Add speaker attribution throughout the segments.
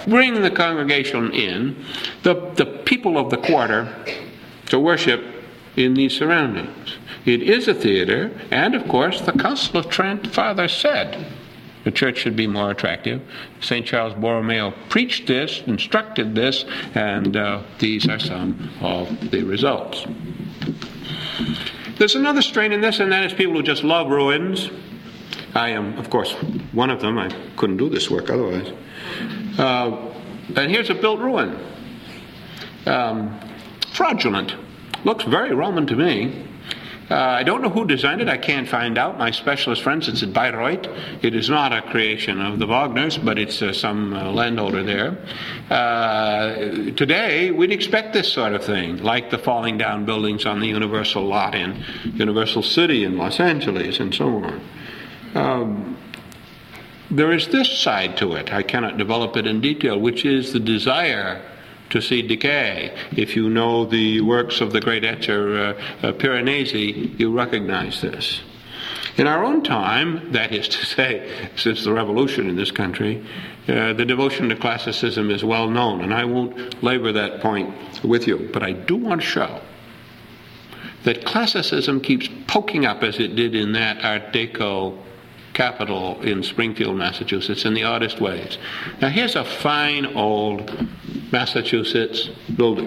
Speaker 1: bring the congregation in, the people of the quarter, to worship in these surroundings. It is a theater, and of course the Council of Trent Father said the church should be more attractive. St. Charles Borromeo preached this, instructed this, and these are some of the results. There's another strain in this, and that is people who just love ruins. I am, of course, one of them. I couldn't do this work otherwise. And here's a built ruin. Fraudulent. Looks very Roman to me. I don't know who designed it. I can't find out. My specialist friend says it's Bayreuth. It is not a creation of the Wagners, but it's some landholder there. Today, we'd expect this sort of thing, like the falling down buildings on the Universal lot in Universal City in Los Angeles and so on. There is this side to it. I cannot develop it in detail, which is the desire to see decay. If you know the works of the great etcher Piranesi, you recognize this. In our own time, that is to say, since the revolution in this country, the devotion to classicism is well known, and I won't labor that point with you, but I do want to show that classicism keeps poking up as it did in that Art Deco capital in Springfield, Massachusetts, in the oddest ways. Now here's a fine old Massachusetts building.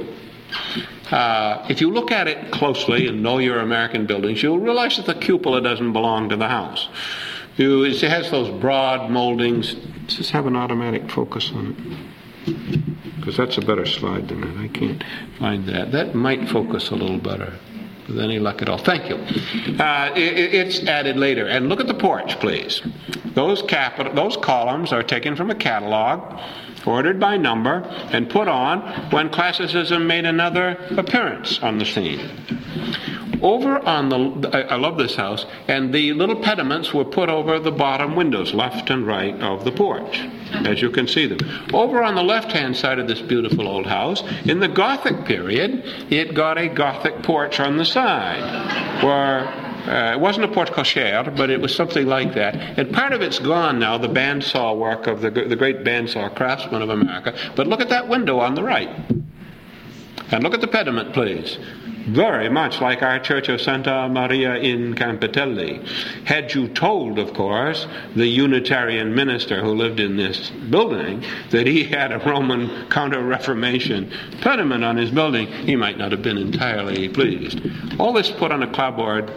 Speaker 1: If you look at it closely and know your American buildings, you'll realize that the cupola doesn't belong to the house. It has those broad moldings. Does this have an automatic focus on it? Because that's a better slide than that. I can't find that. That might focus a little better. With any luck at all. Thank you. It's added later. And look at the porch, please. Those columns are taken from a catalog, ordered by number, and put on when classicism made another appearance on the scene. Over on I love this house, and the little pediments were put over the bottom windows, left and right of the porch, as you can see them. Over on the left-hand side of this beautiful old house, in the Gothic period, it got a Gothic porch on the side, where it wasn't a porte cochere, but it was something like that. And part of it's gone now, the bandsaw work of the great bandsaw craftsman of America. But look at that window on the right. And look at the pediment, please. Very much like our Church of Santa Maria in Campitelli. Had you told, of course, the Unitarian minister who lived in this building that he had a Roman Counter-Reformation pediment on his building, he might not have been entirely pleased. All this put on a clapboard,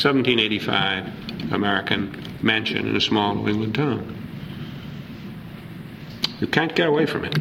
Speaker 1: 1785, American mansion in a small New England town. You can't get away from it.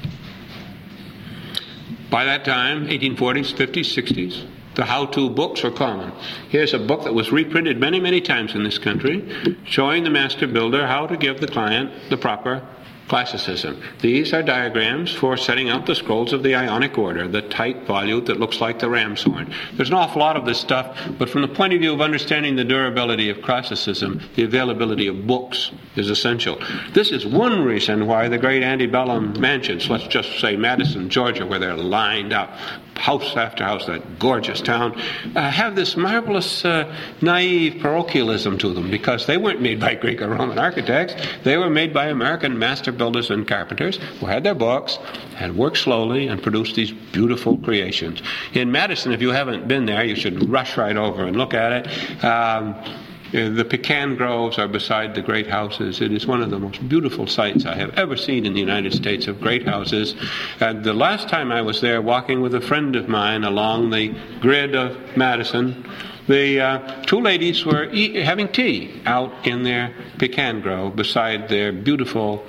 Speaker 1: By that time, 1840s, 50s, 60s, the how-to books were common. Here's a book that was reprinted many, many times in this country, showing the master builder how to give the client the proper classicism. These are diagrams for setting out the scrolls of the Ionic order, the tight volute that looks like the ram's horn. There's an awful lot of this stuff, but from the point of view of understanding the durability of classicism, the availability of books is essential. This is one reason why the great antebellum mansions, let's just say Madison, Georgia, where they're lined up, house after house, that gorgeous town, have this marvelous naive parochialism to them, because they weren't made by Greek or Roman architects. They were made by American master builders and carpenters who had their books and worked slowly and produced these beautiful creations. In Madison, if you haven't been there, you should rush right over and look at it. The pecan groves are beside the great houses. It is one of the most beautiful sights I have ever seen in the United States of great houses. And the last time I was there walking with a friend of mine along the grid of Madison, the two ladies were having tea out in their pecan grove beside their beautiful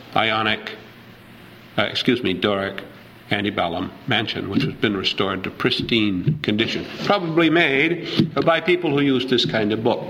Speaker 1: Doric antebellum mansion, which has been restored to pristine condition, probably made by people who used this kind of book.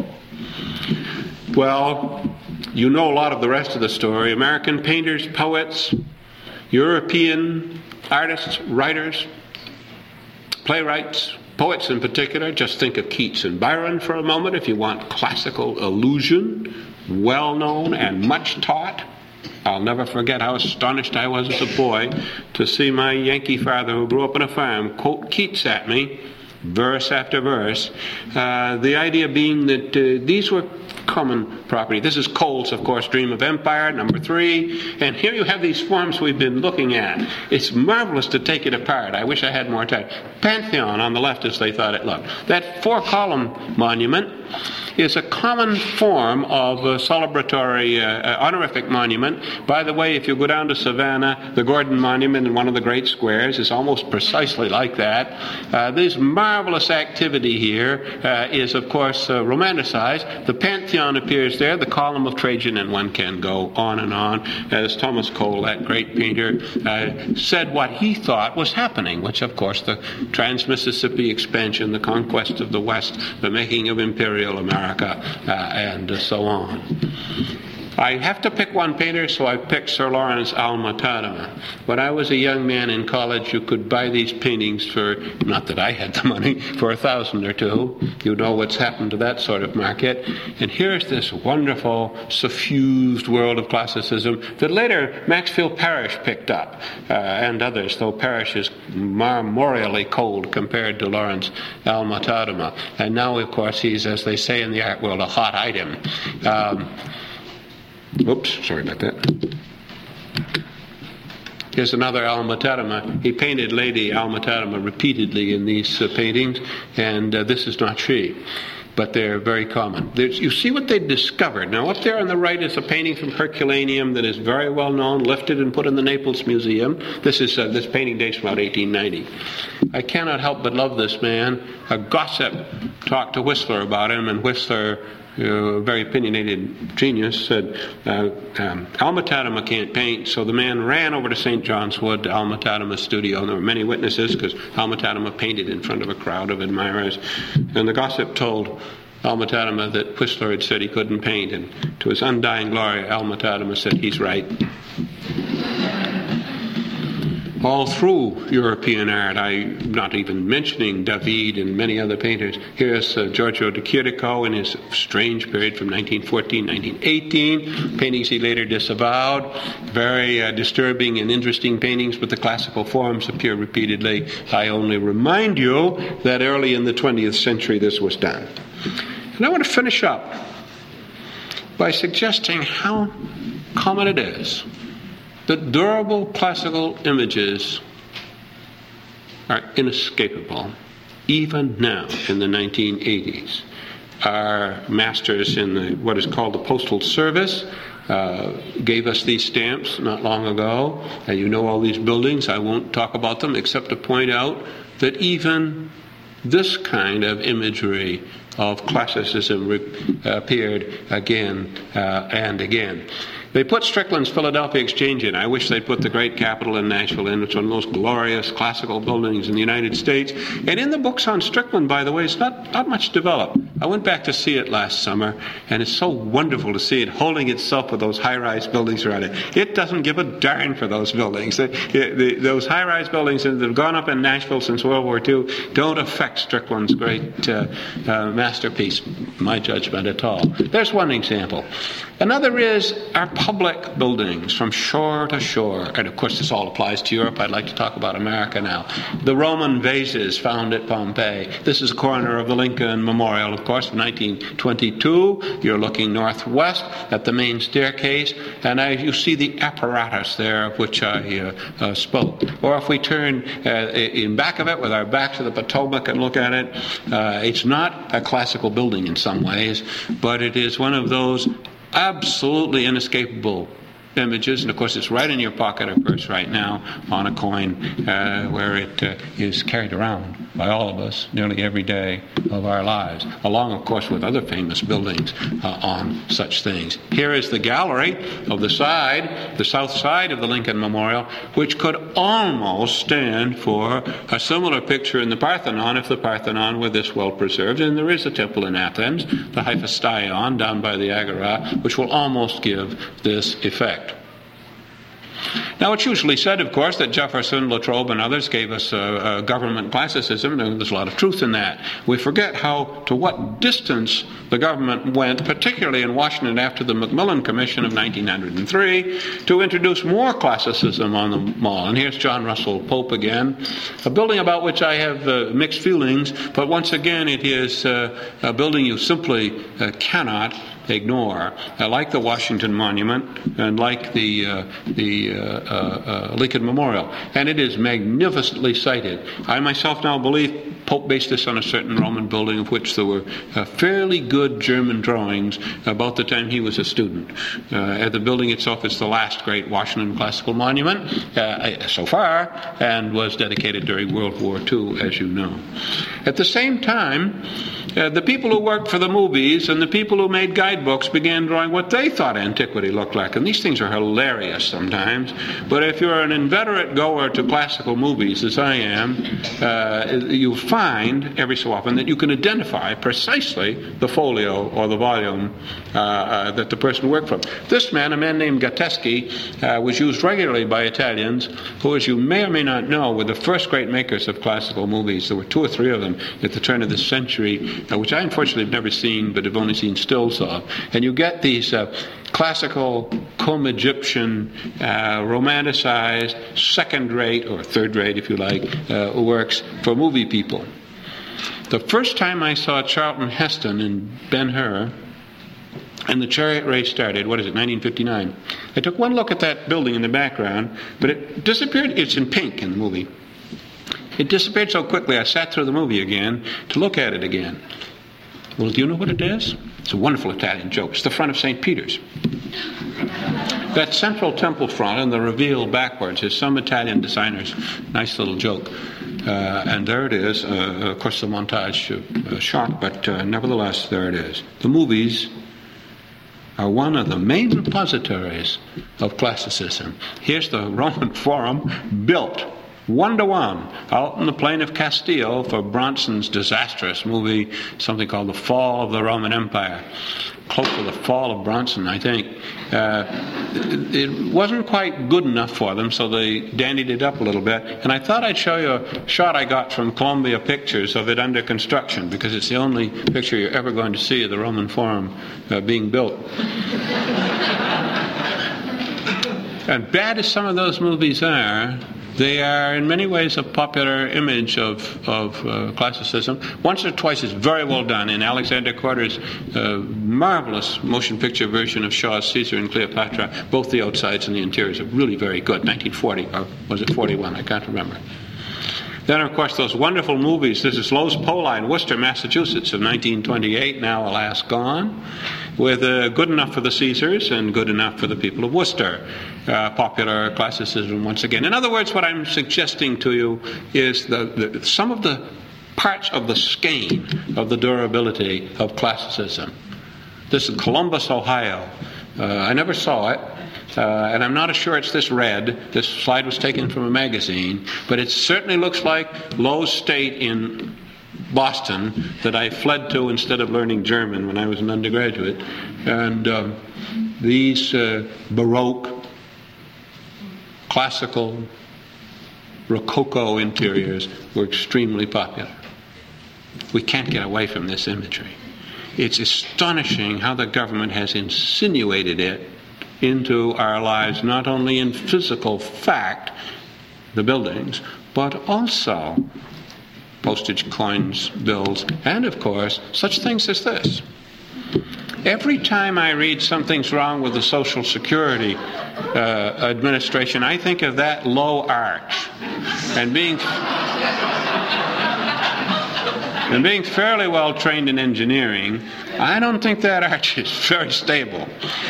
Speaker 1: Well, you know a lot of the rest of the story. American painters, poets, European artists, writers, playwrights, poets in particular. Just think of Keats and Byron for a moment if you want classical illusion, well known and much taught. I'll never forget how astonished I was as a boy to see my Yankee father, who grew up on a farm, quote Keats at me, verse after verse. The idea being that these were common property. This is Cole's, of course, Dream of Empire, number 3. And here you have these forms we've been looking at. It's marvelous to take it apart. I wish I had more time. Pantheon on the left as they thought it looked. That 4-column monument is a common form of a celebratory honorific monument. By the way, if you go down to Savannah, the Gordon Monument in one of the great squares is almost precisely like that. This marvelous activity here is, of course, romanticized. The Pantheon appears there, the column of Trajan, and one can go on and on. As Thomas Cole, that great painter, said what he thought was happening, which, of course, the Trans-Mississippi expansion, the conquest of the West, the making of imperial America, and so on. I have to pick one painter, so I picked Sir Lawrence Al-Mutadama. When I was a young man in college, you could buy these paintings for, not that I had the money, for $1,000 or $2,000. You know what's happened to that sort of market. And here's this wonderful, suffused world of classicism that later Maxfield Parrish picked up, and others, though Parrish is memorially cold compared to Lawrence Al-Mutadama. And now, of course, he's, as they say in the art world, a hot item. Oops, sorry about that. Here's another Al-Mutadama. He painted Lady Al-Mutadama repeatedly in these paintings, and this is not she, but they're very common. You see what they discovered. Now, up there on the right is a painting from Herculaneum that is very well known, lifted and put in the Naples Museum. This painting dates from about 1890. I cannot help but love this man. A gossip talked to Whistler about him, and Whistler, a very opinionated genius, said, Al-Mutadama can't paint. So the man ran over to St. John's Wood, to Al-Mutadama's studio, and there were many witnesses because Al-Mutadama painted in front of a crowd of admirers. And the gossip told Al-Mutadama that Whistler had said he couldn't paint, and to his undying glory, Al-Mutadama said, he's right. All through European art, I'm not even mentioning David and many other painters. Here's Giorgio de Chirico in his strange period from 1914, 1918, paintings he later disavowed. Very disturbing and interesting paintings, but the classical forms appear repeatedly. I only remind you that early in the 20th century this was done. And I want to finish up by suggesting how common it is that durable classical images are inescapable, even now in the 1980s. Our masters in what is called the Postal Service gave us these stamps not long ago, and you know all these buildings. I won't talk about them except to point out that even this kind of imagery of classicism appeared again and again. They put Strickland's Philadelphia Exchange in. I wish they'd put the great Capitol in Nashville in. It's one of the most glorious classical buildings in the United States. And in the books on Strickland, by the way, it's not much developed. I went back to see it last summer, and it's so wonderful to see it holding itself with those high-rise buildings around it. It doesn't give a darn for those buildings. Those high-rise buildings that have gone up in Nashville since World War II don't affect Strickland's great masterpiece, my judgment, at all. There's one example. Another is our public buildings from shore to shore. And of course this all applies to Europe. I'd like to talk about America now. The Roman vases found at Pompeii. This is a corner of the Lincoln Memorial, of course, from 1922. You're looking northwest at the main staircase, and you see the apparatus there of which I spoke. Or if we turn in back of it with our back to the Potomac and look at it, it's not a classical building in some ways, but it is one of those absolutely inescapable images, and of course it's right in your pocket or purse right now on a coin where it is carried around by all of us nearly every day of our lives, along of course with other famous buildings on such things. Here is the gallery of the south side of the Lincoln Memorial, which could almost stand for a similar picture in the Parthenon if the Parthenon were this well preserved. And there is a temple in Athens, the Hephaestion down by the Agora, which will almost give this effect. Now, it's usually said, of course, that Jefferson, Latrobe, and others gave us government classicism, and there's a lot of truth in that. We forget to what distance the government went, particularly in Washington after the Macmillan Commission of 1903, to introduce more classicism on the mall. And here's John Russell Pope again, a building about which I have mixed feelings, but once again, it is a building you simply cannot ignore, like the Washington Monument and like the Lincoln Memorial. And it is magnificently sited. I myself now believe Pope based this on a certain Roman building of which there were fairly good German drawings about the time he was a student. The building itself is the last great Washington classical monument so far, and was dedicated during World War II, as you know. At the same time, the people who worked for the movies and the people who made guidebooks began drawing what they thought antiquity looked like. And these things are hilarious sometimes. But if you're an inveterate goer to classical movies, as I am, you'll find every so often that you can identify precisely the folio or the volume that the person worked from. This man, a man named Gatteschi, was used regularly by Italians who, as you may or may not know, were the first great makers of classical movies. There were 2 or 3 of them at the turn of the century, which I unfortunately have never seen, but have only seen stills of. And you get these classical, cum-Egyptian, romanticized, second-rate, or third-rate, if you like, works for movie people. The first time I saw Charlton Heston in Ben-Hur, and the chariot race started, 1959, I took one look at that building in the background, but it disappeared. It's in pink in the movie. It disappeared so quickly I sat through the movie again to look at it again. Well, do you know what it is? It's a wonderful Italian joke. It's the front of St. Peter's. That central temple front and the reveal backwards is some Italian designer's nice little joke. And there it is. Of course, the montage shot, but nevertheless, there it is. The movies are one of the main repositories of classicism. Here's the Roman Forum built 1-to-1 out in the plain of Castile for Bronson's disastrous movie, something called The Fall of the Roman Empire. Close to the fall of Bronson, I think. It wasn't quite good enough for them, so they dandied it up a little bit. And I thought I'd show you a shot I got from Columbia Pictures of it under construction, because it's the only picture you're ever going to see of the Roman Forum being built. And bad as some of those movies are, they are in many ways a popular image of classicism. Once or twice it's very well done in Alexander Korda's marvelous motion picture version of Shaw's Caesar and Cleopatra. Both the outsides and the interiors are really very good. 1940, or was it 41? I can't remember. Then, of course, those wonderful movies. This is Lowe's Poli in Worcester, Massachusetts of 1928, now alas gone, with good enough for the Caesars and good enough for the people of Worcester. Popular classicism once again. In other words, what I'm suggesting to you is some of the parts of the skein of the durability of classicism. This is Columbus, Ohio. I never saw it. And I'm not sure it's this red. This slide was taken from a magazine. But it certainly looks like Lowe's State in Boston that I fled to instead of learning German when I was an undergraduate. And these Baroque, classical, Rococo interiors were extremely popular. We can't get away from this imagery. It's astonishing how the government has insinuated it into our lives, not only in physical fact, the buildings, but also postage coins, bills, and of course, such things as this. Every time I read something's wrong with the Social Security Administration, I think of that low arch. And being fairly well trained in engineering, I don't think that arch is very stable.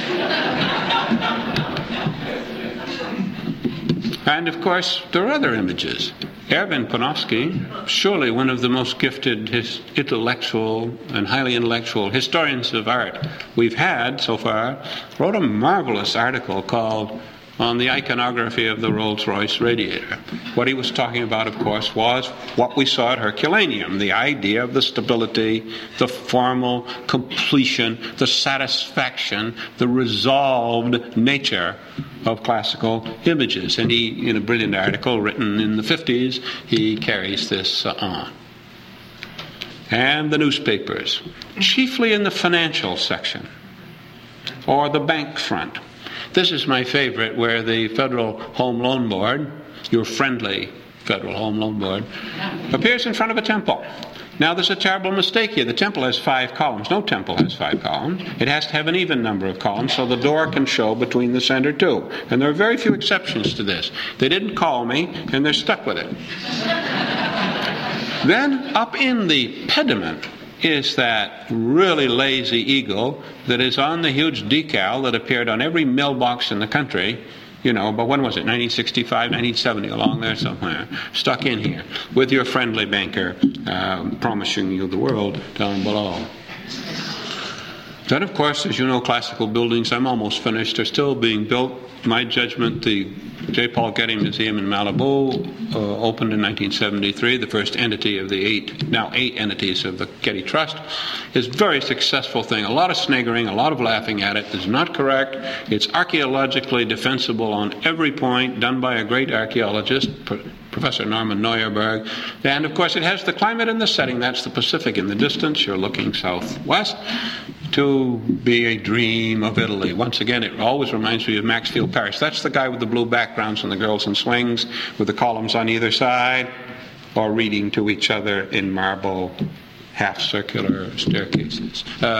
Speaker 1: And of course, there are other images. Erwin Panofsky, surely one of the most gifted intellectual and highly intellectual historians of art we've had so far, wrote a marvelous article called On the Iconography of the Rolls-Royce Radiator. What he was talking about, of course, was what we saw at Herculaneum, the idea of the stability, the formal completion, the satisfaction, the resolved nature of classical images. And he, in a brilliant article written in the 50s, he carries this on. And the newspapers, chiefly in the financial section, or the bank front. This is my favorite, where the Federal Home Loan Board, your friendly Federal Home Loan Board, appears in front of a temple. Now, there's a terrible mistake here. The temple has 5 columns. No temple has 5 columns. It has to have an even number of columns so the door can show between the center 2. And there are very few exceptions to this. They didn't call me, and they're stuck with it. Then, up in the pediment is that really lazy eagle that is on the huge decal that appeared on every mailbox in the country. But when was it? 1965, 1970, along there somewhere. Stuck in here with your friendly banker promising you the world down below. Then, of course, as you know, classical buildings, I'm almost finished, are still being built. My judgment, the J. Paul Getty Museum in Malibu opened in 1973, the first entity of the 8 entities of the Getty Trust. Is a very successful thing. A lot of sniggering, a lot of laughing at it. It's not correct. It's archaeologically defensible on every point, done by a great archaeologist, Professor Norman Neuerberg. And, of course, it has the climate and the setting. That's the Pacific in the distance. You're looking southwest. To be a dream of Italy. Once again, it always reminds me of Maxfield Parrish. That's the guy with the blue backgrounds and the girls in swings with the columns on either side, or reading to each other in marble half-circular staircases,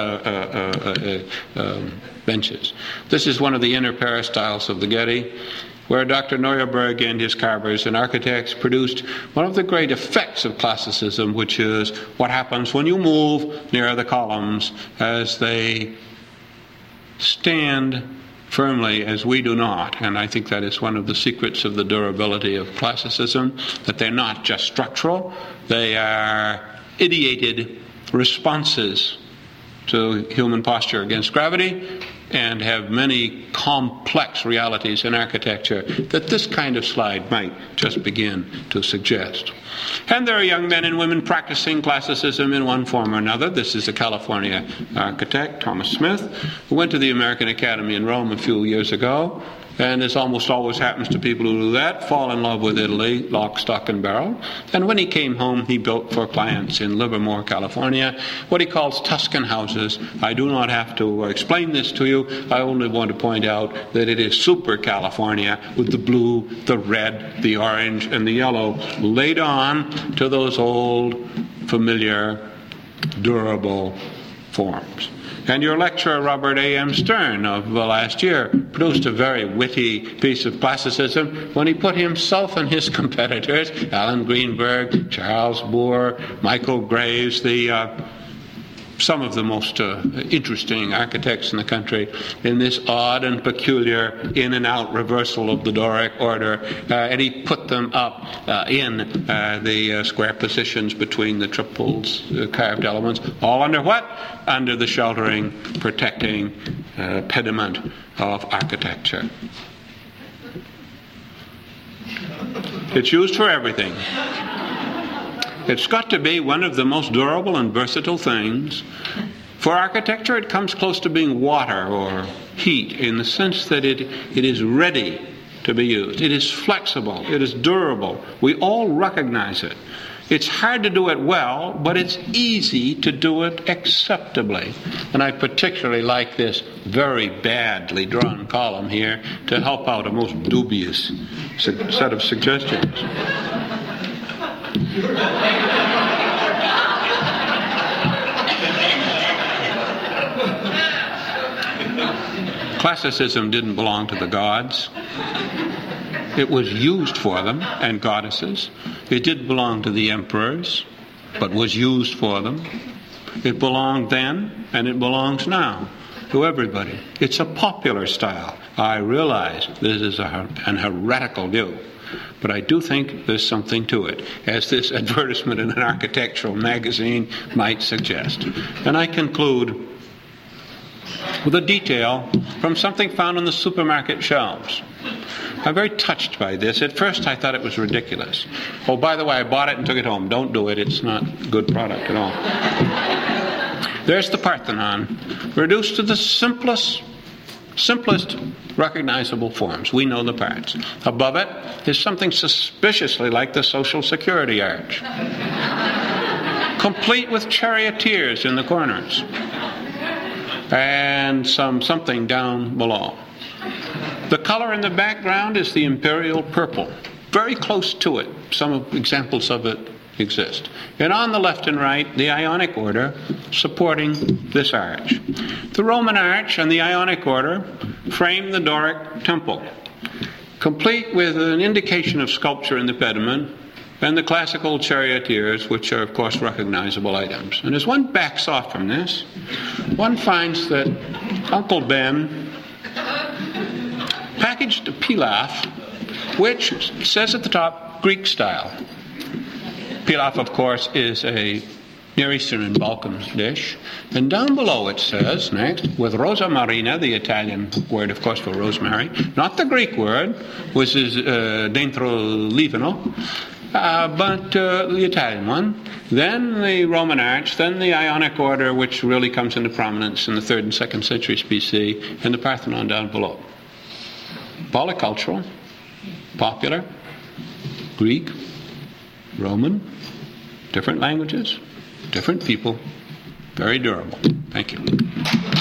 Speaker 1: benches. This is one of the inner peristyles of the Getty, where Dr. Neuerberg and his carvers and architects produced one of the great effects of classicism, which is what happens when you move near the columns as they stand firmly as we do not. And I think that is one of the secrets of the durability of classicism, that they're not just structural, they are ideated responses to human posture against gravity, and have many complex realities in architecture that this kind of slide might just begin to suggest. And there are young men and women practicing classicism in one form or another. This is a California architect, Thomas Smith, who went to the American Academy in Rome a few years ago, and as almost always happens to people who do that, fall in love with Italy, lock, stock, and barrel. And when he came home, he built for clients in Livermore, California, what he calls Tuscan houses. I do not have to explain this to you. I only want to point out that it is super California, with the blue, the red, the orange, and the yellow laid on to those old, familiar, durable forms. And your lecturer, Robert A.M. Stern, of last year, produced a very witty piece of classicism when he put himself and his competitors, Alan Greenberg, Charles Bohr, Michael Graves, some of the most interesting architects in the country, in this odd and peculiar in and out reversal of the Doric order, and he put them up in the square positions between the triples, carved elements, all under what? Under the sheltering, protecting pediment of architecture. It's used for everything. It's got to be one of the most durable and versatile things. For architecture, it comes close to being water or heat in the sense that it is ready to be used. It is flexible. It is durable. We all recognize it. It's hard to do it well, but it's easy to do it acceptably. And I particularly like this very badly drawn column here to help out a most dubious set of suggestions. Classicism didn't belong to the gods. It was used for them, and goddesses. It did belong to the emperors, but was used for them. It belonged then, and it belongs now to everybody. It's a popular style. I realize this is an heretical view, but I do think there's something to it, as this advertisement in an architectural magazine might suggest. And I conclude with a detail from something found on the supermarket shelves. I'm very touched by this. At first I thought it was ridiculous. Oh, by the way, I bought it and took it home. Don't do it. It's not a good product at all. There's the Parthenon, reduced to the simplest recognizable forms. We know the parts. Above it is something suspiciously like the Social Security arch, complete with charioteers in the corners, and something down below. The color in the background is the imperial purple, very close to it. Some examples of it exist. And on the left and right, the Ionic order supporting this arch. The Roman arch and the Ionic order frame the Doric temple, complete with an indication of sculpture in the pediment and the classical charioteers, which are, of course, recognizable items. And as one backs off from this, one finds that Uncle Ben packaged a pilaf, which says at the top, Greek style. Pilaf, of course, is a Near Eastern and Balkan dish. And down below it says, next, with rosa marina, the Italian word, of course, for rosemary, not the Greek word, which is dentro livano, but the Italian one. Then the Roman arch, then the Ionic order, which really comes into prominence in the 3rd and 2nd centuries BC, and the Parthenon down below. Polycultural, popular, Greek, Roman, different languages, different people, very durable. Thank you.